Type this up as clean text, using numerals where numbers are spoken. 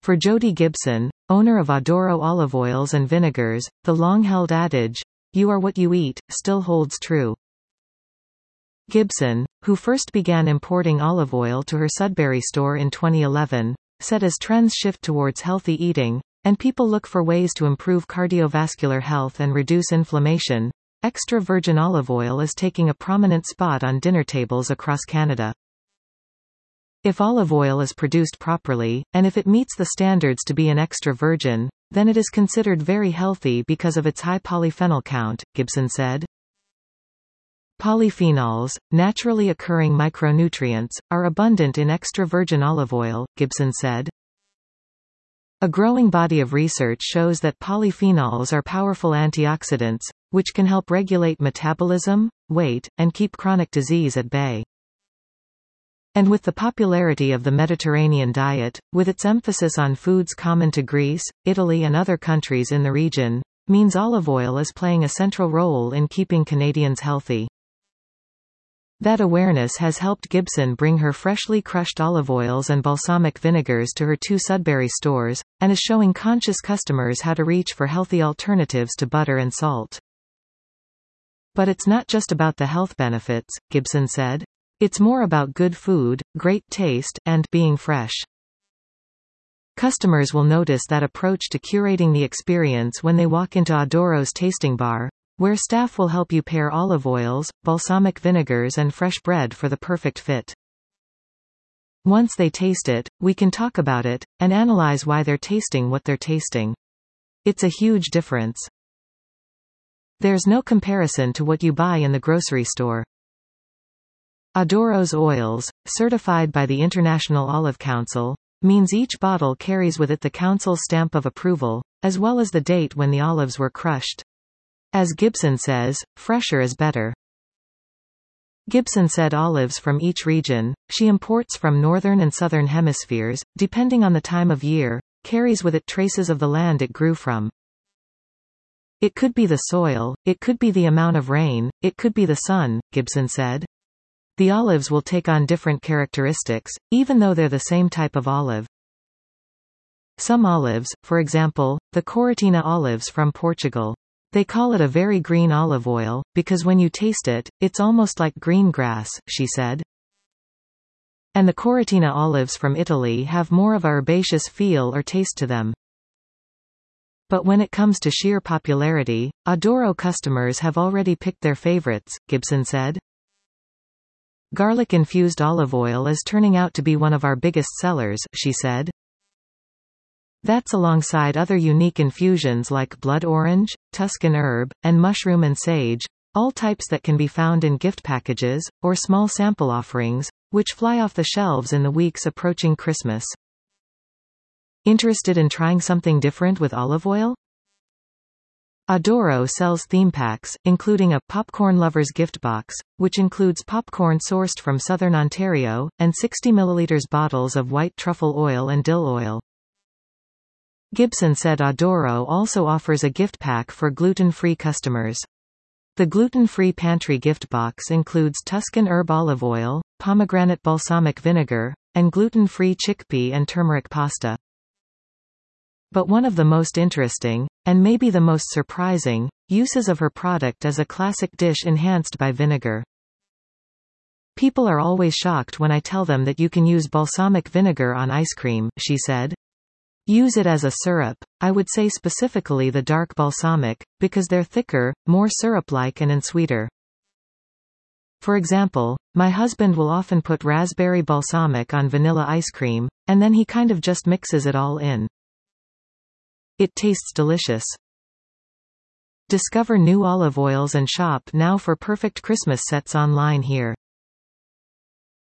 For Jody Gibson, owner of Adoro Olive Oils and Vinegars, the long-held adage, "You are what you eat," still holds true. Gibson, who first began importing olive oil to her Sudbury store in 2011, said as trends shift towards healthy eating, and people look for ways to improve cardiovascular health and reduce inflammation, extra virgin olive oil is taking a prominent spot on dinner tables across Canada. If olive oil is produced properly, and if it meets the standards to be an extra virgin, then it is considered very healthy because of its high polyphenol count, Gibson said. Polyphenols, naturally occurring micronutrients, are abundant in extra virgin olive oil, Gibson said. A growing body of research shows that polyphenols are powerful antioxidants, which can help regulate metabolism, weight, and keep chronic disease at bay. And with the popularity of the Mediterranean diet, with its emphasis on foods common to Greece, Italy and other countries in the region, means olive oil is playing a central role in keeping Canadians healthy. That awareness has helped Gibson bring her freshly crushed olive oils and balsamic vinegars to her 2 Sudbury stores, and is showing conscious customers how to reach for healthy alternatives to butter and salt. But it's not just about the health benefits, Gibson said. It's more about good food, great taste, and being fresh. Customers will notice that approach to curating the experience when they walk into Adoro's tasting bar, where staff will help you pair olive oils, balsamic vinegars and fresh bread for the perfect fit. Once they taste it, we can talk about it, and analyze why they're tasting what they're tasting. It's a huge difference. There's no comparison to what you buy in the grocery store. Adoro's oils, certified by the International Olive Council, means each bottle carries with it the Council's stamp of approval, as well as the date when the olives were crushed. As Gibson says, fresher is better. Gibson said olives from each region, she imports from northern and southern hemispheres, depending on the time of year, carries with it traces of the land it grew from. It could be the soil, it could be the amount of rain, it could be the sun, Gibson said. The olives will take on different characteristics, even though they're the same type of olive. Some olives, for example, the Coratina olives from Portugal. They call it a very green olive oil, because when you taste it, it's almost like green grass, she said. And the Coratina olives from Italy have more of a herbaceous feel or taste to them. But when it comes to sheer popularity, Adoro customers have already picked their favorites, Gibson said. Garlic-infused olive oil is turning out to be one of our biggest sellers, she said. That's alongside other unique infusions like blood orange, Tuscan herb, and mushroom and sage, all types that can be found in gift packages, or small sample offerings, which fly off the shelves in the weeks approaching Christmas. Interested in trying something different with olive oil? Adoro sells theme packs, including a Popcorn Lovers gift box, which includes popcorn sourced from southern Ontario, and 60 ml bottles of white truffle oil and dill oil. Gibson said Adoro also offers a gift pack for gluten-free customers. The gluten-free pantry gift box includes Tuscan herb olive oil, pomegranate balsamic vinegar, and gluten-free chickpea and turmeric pasta. But one of the most interesting, and maybe the most surprising, uses of her product is a classic dish enhanced by vinegar. People are always shocked when I tell them that you can use balsamic vinegar on ice cream, she said. Use it as a syrup, I would say specifically the dark balsamic, because they're thicker, more syrup-like and sweeter. For example, my husband will often put raspberry balsamic on vanilla ice cream, and then he kind of just mixes it all in. It tastes delicious. Discover new olive oils and shop now for perfect Christmas sets online here.